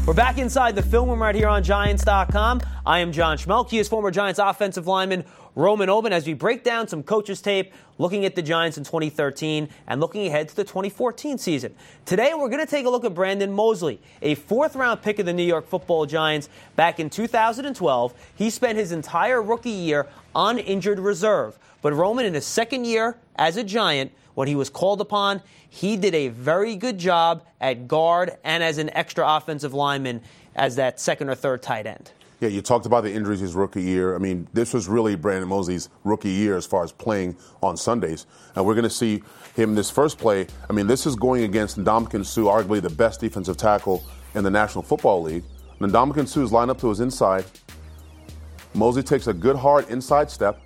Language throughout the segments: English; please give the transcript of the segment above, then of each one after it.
We're back inside the film room right here on Giants.com. I am John Schmelk. He is former Giants offensive lineman Roman Oben as we break down some coaches' tape looking at the Giants in 2013 and looking ahead to the 2014 season. Today we're going to take a look at Brandon Mosley, a fourth-round pick of the New York Football Giants back in 2012. He spent his entire rookie year on injured reserve. But Roman, in his second year as a Giant, when he was called upon, he did a very good job at guard and as an extra offensive lineman as that second or third tight end. Yeah, you talked about the injuries his rookie year. I mean, this was really Brandon Mosley's rookie year as far as playing on Sundays. And we're going to see him this first play. I mean, this is going against Ndamukong Suh, arguably the best defensive tackle in the National Football League. Ndamukong Suh is lined up to his inside. Mosley takes a good hard inside step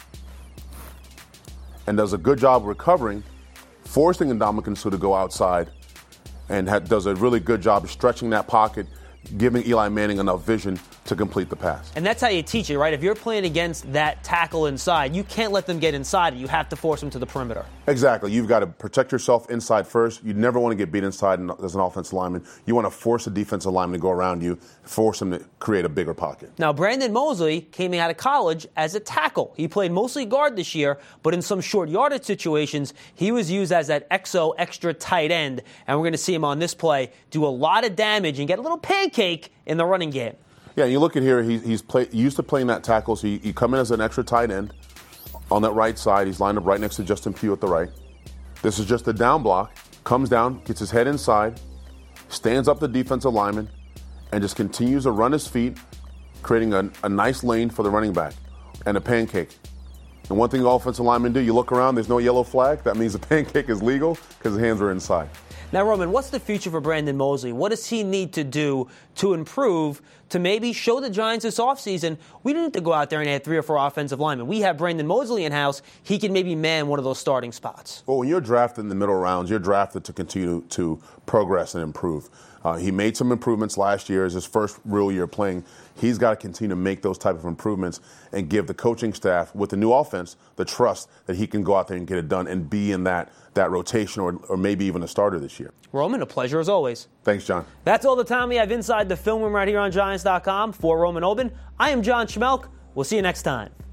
and does a good job recovering, forcing Ndamukong Suh to go outside, and does a really good job of stretching that pocket, giving Eli Manning enough vision to complete the pass. And that's how you teach it, right? If you're playing against that tackle inside, you can't let them get inside it. You have to force them to the perimeter. Exactly. You've got to protect yourself inside first. You never want to get beat inside as an offensive lineman. You want to force a defensive lineman to go around you, force him to create a bigger pocket. Now, Brandon Mosley came out of college as a tackle. He played mostly guard this year, but in some short yardage situations, he was used as that extra tight end. And we're going to see him on this play do a lot of damage and get a little pancake in the running game. Yeah, you look at here, he's used to playing that tackle, so you come in as an extra tight end on that right side. He's lined up right next to Justin Pugh at the right. This is just a down block, comes down, gets his head inside, stands up the defensive lineman, and just continues to run his feet, creating a nice lane for the running back and a pancake. And one thing the offensive linemen do, you look around, there's no yellow flag. That means the pancake is legal because his hands are inside. Now, Roman, what's the future for Brandon Mosley? What does he need to do to improve, to maybe show the Giants this offseason, we don't need to go out there and add 3 or 4 offensive linemen. We have Brandon Mosley in-house. He can maybe man one of those starting spots. Well, when you're drafted in the middle rounds, you're drafted to continue to progress and improve. He made some improvements last year as his first real year playing. He's got to continue to make those type of improvements and give the coaching staff with the new offense the trust that he can go out there and get it done and be in that rotation or maybe even a starter this year. Roman, a pleasure as always. Thanks, John. That's all the time we have inside the film room right here on Giants.com. For Roman Oben, I am John Schmelk. We'll see you next time.